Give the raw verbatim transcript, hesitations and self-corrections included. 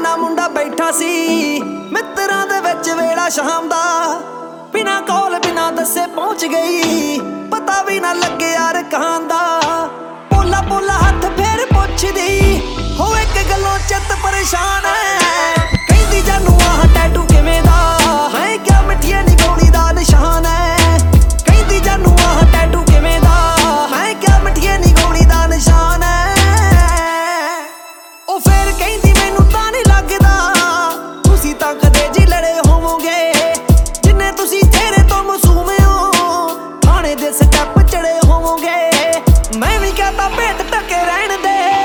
ਨਾ ਮੁੰਡਾ ਬੈਠਾ ਸੀ ਮਿੱਤਰਾਂ ਦੇ ਵਿੱਚ ਵੇਲਾ ਸ਼ਾਮ ਦਾ। ਬਿਨਾ ਕੌਲ ਬਿਨਾ ਦੱਸੇ ਪਹੁੰਚ ਗਈ, ਪਤਾ ਵੀ ਨਾ ਲੱਗੇ ਯਾਰ ਕਹਾਂ ਦਾ। ਪੋਲਾ ਪੋਲਾ ਹੱਥ ਫੇਰ ਪੁੱਛਦੀ, ਹੋ ਇੱਕ ਗੱਲੋਂ ਚਿੱਤ ਪਰੇਸ਼ਾਨ ਹੈ। ਕਹਿੰਦੀ ਜਾਨੂ ਆਹ ਟੈਟੂ ਕਿਵੇਂ ਦਾ, ਹੈ ਕਿਆ ਮਿੱਠੀਏ ਨੀ ਗੋਲੀ ਦਾ ਨਿਸ਼ਾਨ ਹੈ। ਕਹਿੰਦੀ ਜਾਨੂ ਆਹ ਟੈਟੂ ਕਿਵੇਂ ਦਾ, ਹੈ ਕਿਆ ਮਿੱਠੀਏ ਨੀ ਗੋਲੀ ਦਾ ਨਿਸ਼ਾਨ ਹੈ। ਉਹ ਫੇਰ ਕਹਿੰਦੀ ਮੈਨੂੰ ਤਾਂ ਨਹੀਂ ਲੱਗਦਾ ਤੁਸੀਂ ਤਾਂ ਕਦੇ ਜੀ ਲੜੇ ਹੋਵੋਗੇ, ਜਿੰਨੇ ਤੁਸੀਂ ਤੇਰੇ ਤੋਂ ਮਾਸੂਮ ਹੋ ਥਾਣੇ ਦੇ ਸਟੈਪ ਚੜੇ ਹੋਵੋਗੇ। ਮੈਂ ਵੀ ਕਹਤਾ ਭੇਟ ਟਕੇ ਰਹਿਣ ਦੇ,